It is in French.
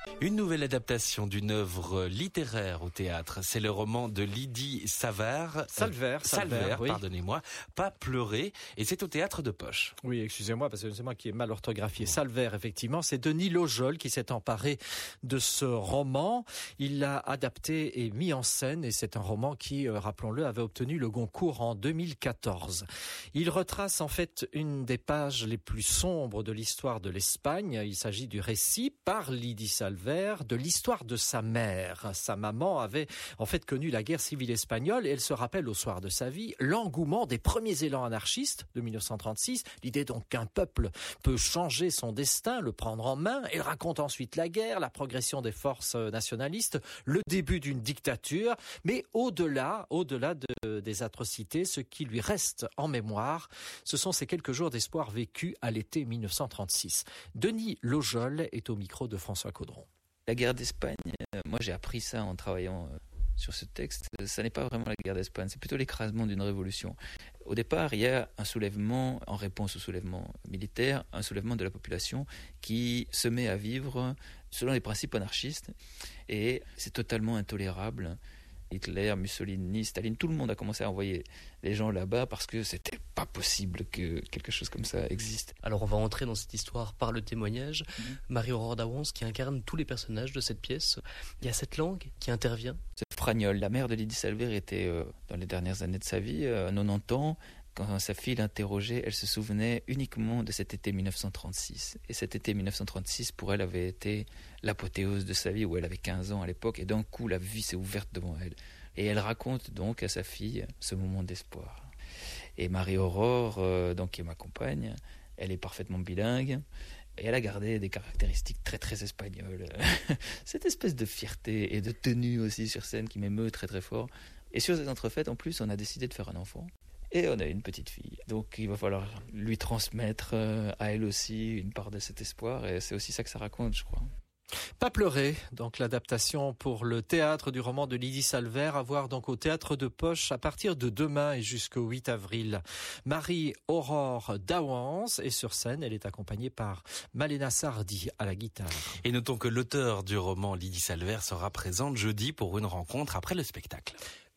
Une nouvelle adaptation d'une œuvre littéraire au théâtre. C'est le roman de Lydie Salvert, oui. Pardonnez-moi, Pas pleurer, et c'est au théâtre de Poche. Oui, excusez-moi, parce que c'est moi qui ai mal orthographié. Salvert, effectivement, c'est Denis Lojol qui s'est emparé de ce roman. Il l'a adapté et mis en scène, et c'est un roman qui, rappelons-le, avait obtenu le Goncourt en 2014. Il retrace en fait une des pages les plus sombres de l'histoire de l'Espagne. Il s'agit du récit par Lydie Salvert de l'histoire de sa mère. Sa maman avait en fait connu la guerre civile espagnole et elle se rappelle au soir de sa vie l'engouement des premiers élans anarchistes de 1936. L'idée donc qu'un peuple peut changer son destin, le prendre en main. Elle raconte ensuite la guerre, la progression des forces nationalistes, le début d'une dictature. Mais au-delà des atrocités, ce qui lui reste en mémoire, ce sont ces quelques jours d'espoir vécus à l'été 1936. Denis Lojol est au micro de François Caudron. La guerre d'Espagne, moi j'ai appris ça en travaillant sur ce texte. Ça n'est pas vraiment la guerre d'Espagne, c'est plutôt l'écrasement d'une révolution. Au départ, il y a un soulèvement, en réponse au soulèvement militaire, un soulèvement de la population qui se met à vivre selon les principes anarchistes. Et c'est totalement intolérable. Hitler, Mussolini, Staline, tout le monde a commencé à envoyer les gens là-bas parce que c'était pas possible que quelque chose comme ça existe. Alors on va entrer dans cette histoire par le témoignage. Marie-Aurore Dawans qui incarne tous les personnages de cette pièce. Il y a cette langue qui intervient. C'est Fragnol. La mère de Lydie Salvert était, dans les dernières années de sa vie, à 90 ans. Quand sa fille l'interrogeait, elle se souvenait uniquement de cet été 1936. Et cet été 1936, pour elle, avait été l'apothéose de sa vie, où elle avait 15 ans à l'époque, et d'un coup, la vie s'est ouverte devant elle. Et elle raconte donc à sa fille ce moment d'espoir. Et Marie-Aurore, donc, qui m'accompagne, elle est parfaitement bilingue, et elle a gardé des caractéristiques très très espagnoles. Cette espèce de fierté et de tenue aussi sur scène qui m'émeut très très fort. Et sur ces entrefaites, en plus, on a décidé de faire un enfant. Et on a une petite fille. Donc il va falloir lui transmettre à elle aussi une part de cet espoir. Et c'est aussi ça que ça raconte, je crois. Pas pleurer, donc l'adaptation pour le théâtre du roman de Lydie Salvert, à voir donc au théâtre de Poche à partir de demain et jusqu'au 8 avril. Marie-Aurore Dawans est sur scène, elle est accompagnée par Malena Sardi à la guitare. Et notons que l'auteur du roman Lydie Salvert sera présente jeudi pour une rencontre après le spectacle.